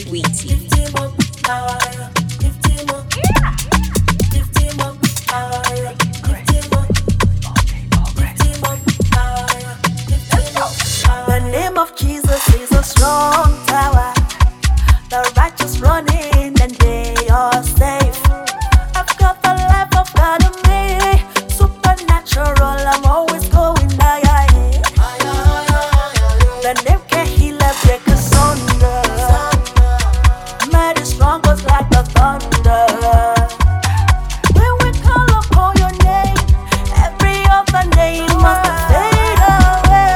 Sweetie. Lift him up, higher. Lift him up. Lift him up, higher. Lift him up. Lift him up, higher. Lift him up, higher. The name of Jesus is a strong tower. The righteous run in and they are safe. I've got the life of God in me. Supernatural, I'm always going higher. The name can heal and break asunder. Mighty strong goes like the thunder. When we call upon your name, every other name must fade away.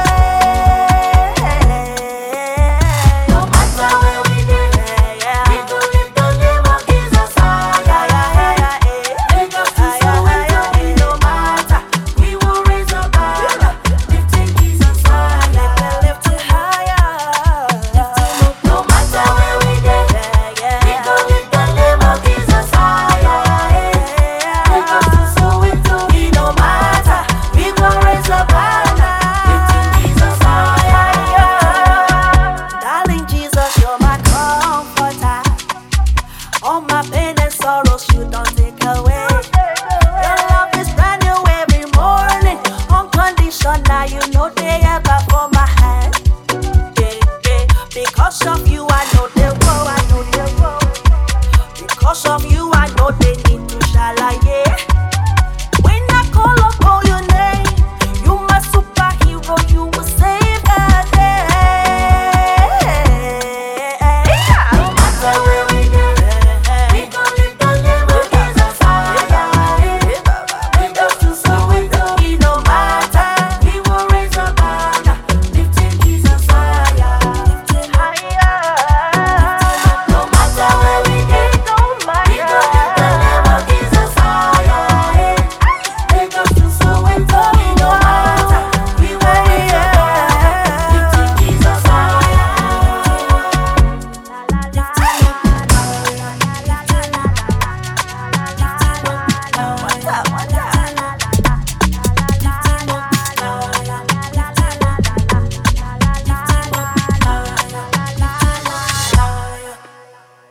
No matter where we go, we go lift the name of Jesus higher. Lagos to Soweto, no matter, we will raise a banner, lifting Jesus higher. Lift it higher. Lift him up. No matter where we go, we go lift the name of Jesus higher. Lagos to Soweto, no matter, we will raise a banner, lifting Jesus higher. Darling Jesus, you're my comforter. All my pain and sorrows you don't take away. Your love is brand new every morning. Unconditional, you know they ever for my hand. Yeah, yeah. Because of you